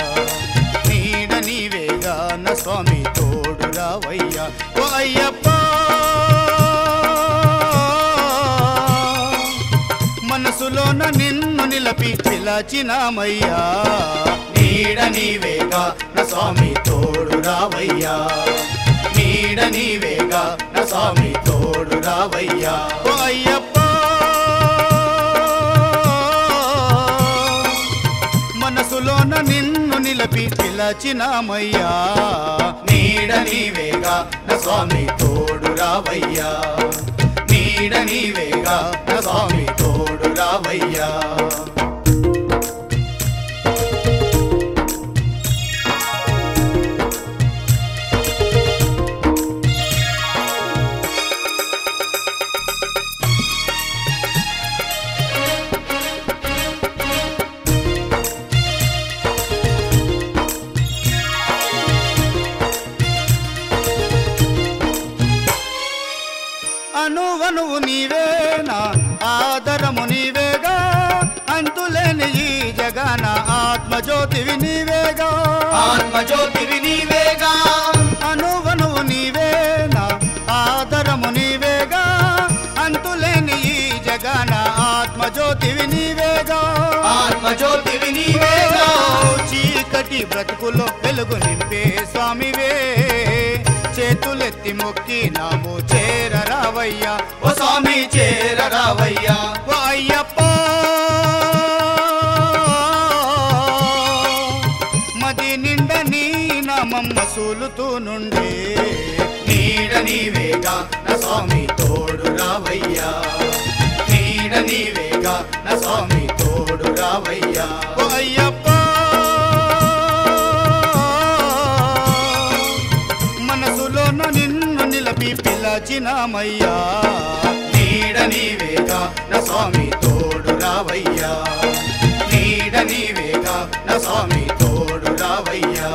నీడ నీవేగా నా స్వామి తోడు రావయ్యా ఓ అయ్యప్ప మనసులోన నిన్ను నిలపి పిలచినామయ్యా నీడ నీవేగా నా స్వామి తోడు రావయ్యా నీడ నీవేగా నా స్వామి తోడు రావయ్యా ఓ అయ్యప్ప మనసులోన నిన్ను నిలపి పిలచినామయ్యా నీడ నీవేగా నా స్వామి తోడు రావయ్యా నీడ నీవేగా నా స్వామి తోడు రావయ్యా అనువనువు నీవేనా ఆదరము నీవేగా అంతులేని ఈ జగన ఆత్మజ్యోతివి నీవేగా ఆత్మజ్యోతివి నీవేగా అనువనువు నీవేనా ఆదరము నీవేగా అంతులేని ఈ జగన ఆత్మజ్యోతివి నీవేగా ఆత్మజ్యోతివి నీవేగా చీకటి బ్రతుకులో వెలుగు నింపే స్వామివే చేతులెత్తి మొక్కి నాము చేరరావయ్యా ఓ స్వామి చేరరావయ్యా ఓ అయ్యప్ప మది నిండ నీ నామం మసూలుతూ నుండే నీడ నీవేగా నా స్వామి తోడు రావయ్యా నీడ నీవేగా నా స్వామి తోడు రావయ్యా ఓ అయ్యప్ప మనసులోన నిన్ను నిలపి పిలచినామయ్యా నీడ నీవేగా నా స్వామి తోడు రావయ్యా నీడ నీవేగా నా స్వామి తోడు రావయ్యా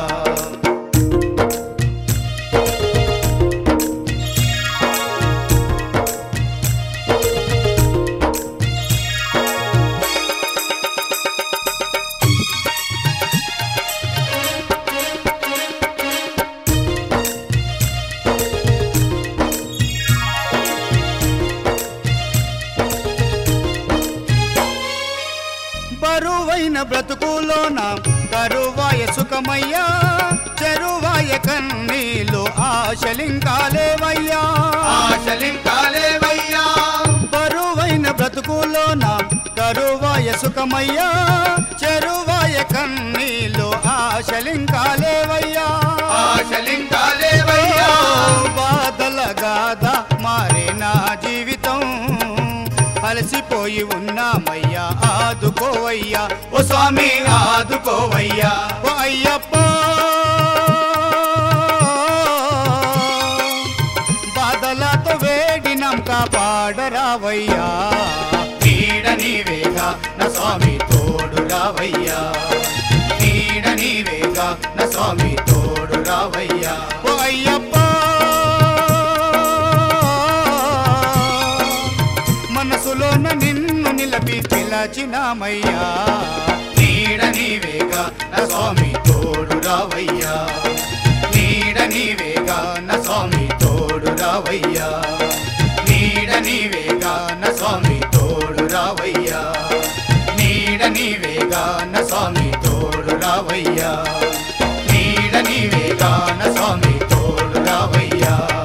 బరువైన బ్రతుకులోన కరువాయ సుఖమయ్యా చెరువాయ కన్నీలు ఆశలింకాలేవయ్యా ఆశలింకాలేవయ్యా బరువైన బ్రతుకులోన కరువాయ సుఖమయ్యా చెరువాయ కన్నీలు ఆశలింకాలేవయ్యా ఆశలింకాలేవయ్యా బాధల గాథ మారే నా జీవితం అలసిపోయి ఉన్నామయ్యా ఆదుకోవయ్యా ఓ స్వామి ఆదుకోవయ్యా ఓ అయ్యప్ప బాధలతో వేడినం కాపాడరావయ్యా నీడ నీవేగా నా స్వామి తోడు రావయ్యా నీడ నీవేగా నా స్వామి తోడు రావయ్యా ఓ అయ్యప్ప మనసులోన నిన్ను నిలపి పిలచినామయ్యా నీడ నీవేగా నా స్వామి తోడు రావయ్యా నీడ నీవేగా నా స్వామి తోడు రావయ్యా నీడ నీవేగా నా స్వామి తోడు రావయ్యా నీడ నీవేగా నా స్వామి తోడు రావయ్యా నీడ నీవేగా నా స్వామి తోడు రావయ్యా